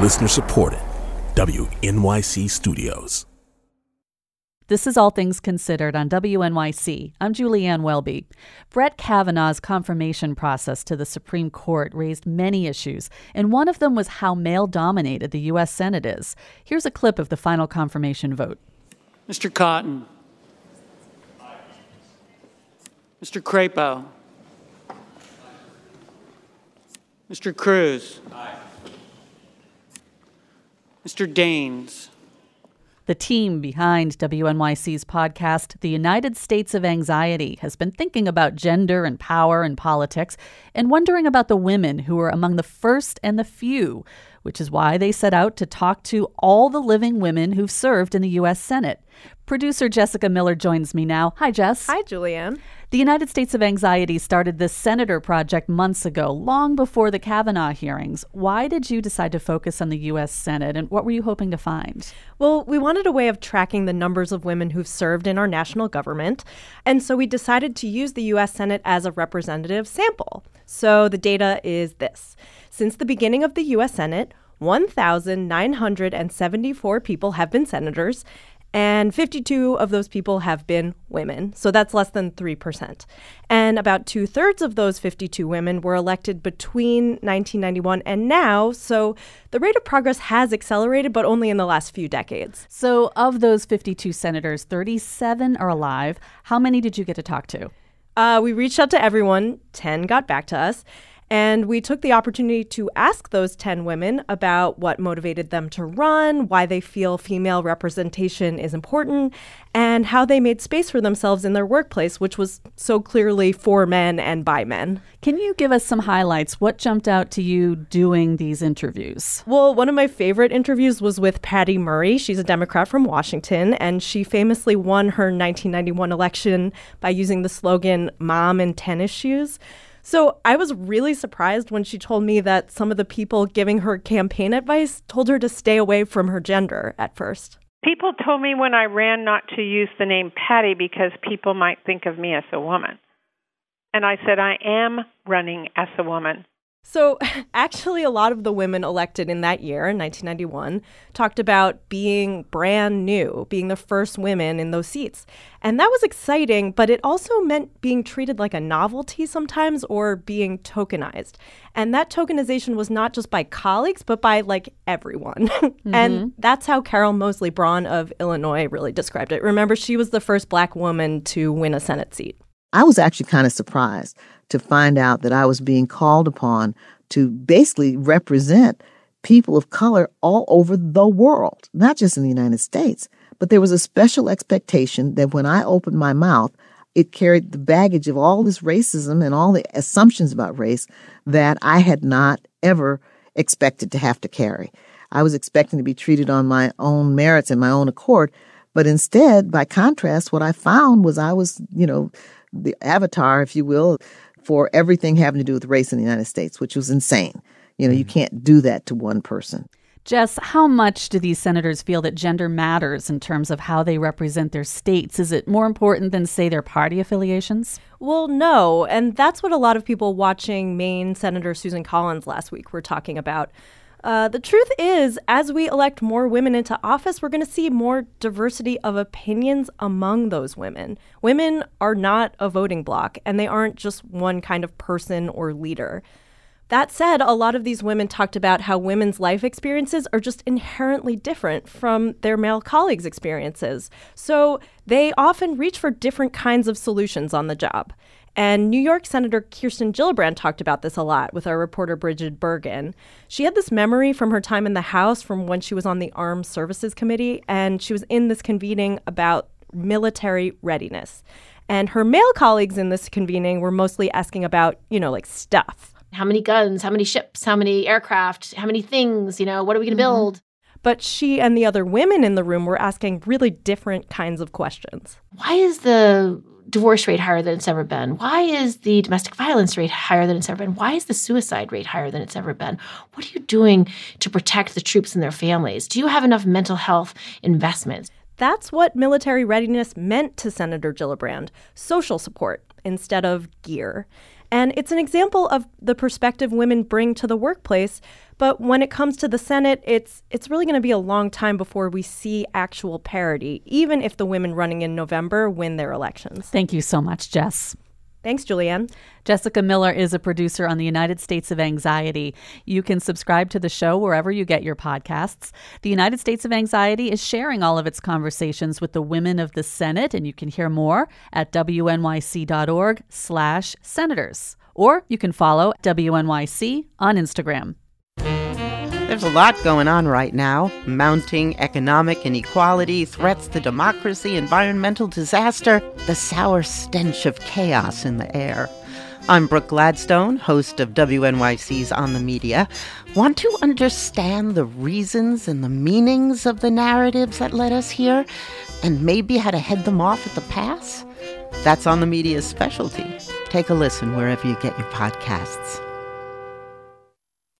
Listener supported. WNYC Studios. This is All Things Considered on WNYC. I'm Julianne Welby. Brett Kavanaugh's confirmation process to the Supreme Court raised many issues, and one of them was how male-dominated the U.S. Senate is. Here's a clip of the final confirmation vote. Mr. Cotton. Mr. Crapo. Mr. Cruz. Mr. Daines. The team behind WNYC's podcast, The United States of Anxiety, has been thinking about gender and power and politics and wondering about the women who are among the first and the few, which is why they set out to talk to all the living women who've served in the U.S. Senate. Producer Jessica Miller joins me now. Hi, Jess. Hi, Julianne. The United States of Anxiety started this Senator Project months ago, long before the Kavanaugh hearings. Why did you decide to focus on the U.S. Senate, and what were you hoping to find? Well, we wanted a way of tracking the numbers of women who've served in our national government, and so we decided to use the U.S. Senate as a representative sample. So the data is this. Since the beginning of the U.S. Senate, 1,974 people have been senators, and 52 of those people have been women. So that's less than 3%. And about 2/3 of those 52 women were elected between 1991 and now. So the rate of progress has accelerated, but only in the last few decades. So of those 52 senators, 37 are alive. How many did you get to talk to? We reached out to everyone. 10 got back to us. And we took the opportunity to ask those 10 women about what motivated them to run, why they feel female representation is important, and how they made space for themselves in their workplace, which was so clearly for men and by men. Can you give us some highlights? What jumped out to you doing these interviews? Well, one of my favorite interviews was with Patty Murray. She's a Democrat from Washington, and she famously won her 1991 election by using the slogan, "Mom in tennis shoes." So I was really surprised when she told me that some of the people giving her campaign advice told her to stay away from her gender at first. People told me when I ran not to use the name Patty because people might think of me as a woman. And I said, I am running as a woman. So actually, a lot of the women elected in that year, in 1991, talked about being brand new, being the first women in those seats. And that was exciting, but it also meant being treated like a novelty sometimes or being tokenized. And that tokenization was not just by colleagues, but by like everyone. And that's how Carol Moseley Braun of Illinois really described it. Remember, she was the first Black woman to win a Senate seat. I was actually kind of surprised to find out that I was being called upon to basically represent people of color all over the world, not just in the United States. But there was a special expectation that when I opened my mouth, it carried the baggage of all this racism and all the assumptions about race that I had not ever expected to have to carry. I was expecting to be treated on my own merits and my own accord. But instead, by contrast, what I found was I was, the avatar, if you will, for everything having to do with race in the United States, which was insane. You can't do that to one person. Jess, how much do these senators feel that gender matters in terms of how they represent their states? Is it more important than, say, their party affiliations? Well, no. And that's what a lot of people watching Maine Senator Susan Collins last week were talking about. The truth is, as we elect more women into office, we're going to see more diversity of opinions among those women. Women are not a voting bloc, and they aren't just one kind of person or leader. That said, a lot of these women talked about how women's life experiences are just inherently different from their male colleagues' experiences. So they often reach for different kinds of solutions on the job. And New York Senator Kirsten Gillibrand talked about this a lot with our reporter Bridget Bergen. She had this memory from her time in the House from when she was on the Armed Services Committee, and she was in this convening about military readiness. And her male colleagues in this convening were mostly asking about, like stuff. How many guns, how many ships, how many aircraft, how many things, what are we going to build? But she and the other women in the room were asking really different kinds of questions. Why is the divorce rate higher than it's ever been? Why is the domestic violence rate higher than it's ever been? Why is the suicide rate higher than it's ever been? What are you doing to protect the troops and their families? Do you have enough mental health investments? That's what military readiness meant to Senator Gillibrand, social support instead of gear. And it's an example of the perspective women bring to the workplace. But when it comes to the Senate, it's really going to be a long time before we see actual parity, even if the women running in November win their elections. Thank you so much, Jess. Thanks, Julianne. Jessica Miller is a producer on the United States of Anxiety. You can subscribe to the show wherever you get your podcasts. The United States of Anxiety is sharing all of its conversations with the women of the Senate, and you can hear more at wnyc.org/senators. Or you can follow WNYC on Instagram. There's a lot going on right now. Mounting economic inequality, threats to democracy, environmental disaster, the sour stench of chaos in the air. I'm Brooke Gladstone, host of WNYC's On the Media. Want to understand the reasons and the meanings of the narratives that led us here, and maybe how to head them off at the pass? That's On the Media's specialty. Take a listen wherever you get your podcasts.